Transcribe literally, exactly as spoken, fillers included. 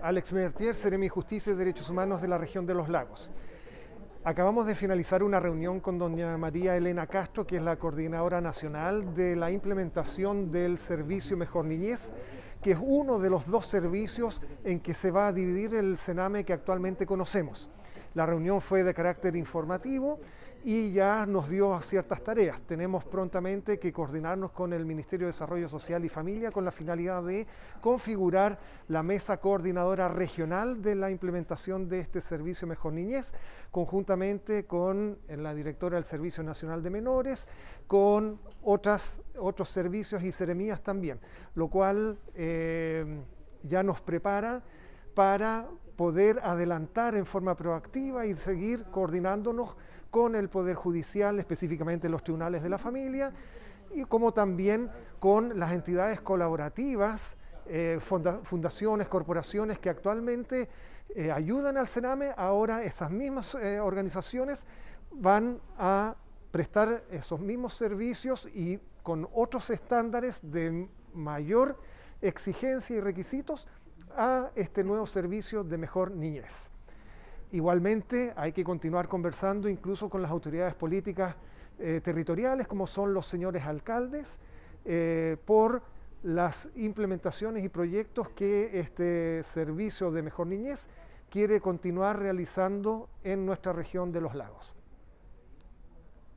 Alex Mertier, Seremi Justicia y Derechos Humanos de la región de Los Lagos. Acabamos de finalizar una reunión con doña María Elena Castro, que es la coordinadora nacional de la implementación del servicio Mejor Niñez, que es uno de los dos servicios en que se va a dividir el Sename que actualmente conocemos. La reunión fue de carácter informativo y ya nos dio ciertas tareas. Tenemos prontamente que coordinarnos con el Ministerio de Desarrollo Social y Familia con la finalidad de configurar la mesa coordinadora regional de la implementación de este servicio Mejor Niñez, conjuntamente con la directora del Servicio Nacional de Menores, con otras, otros servicios y seremías también, lo cual eh, ya nos prepara para poder adelantar en forma proactiva y seguir coordinándonos con el Poder Judicial, específicamente los tribunales de la familia, y como también con las entidades colaborativas, eh, funda fundaciones, corporaciones que actualmente eh, ayudan al Sename. Ahora esas mismas eh, organizaciones van a prestar esos mismos servicios y con otros estándares de mayor exigencia y requisitos a este nuevo servicio de Mejor Niñez. Igualmente hay que continuar conversando incluso con las autoridades políticas eh, territoriales, como son los señores alcaldes, eh, por las implementaciones y proyectos que este servicio de Mejor Niñez quiere continuar realizando en nuestra región de Los Lagos.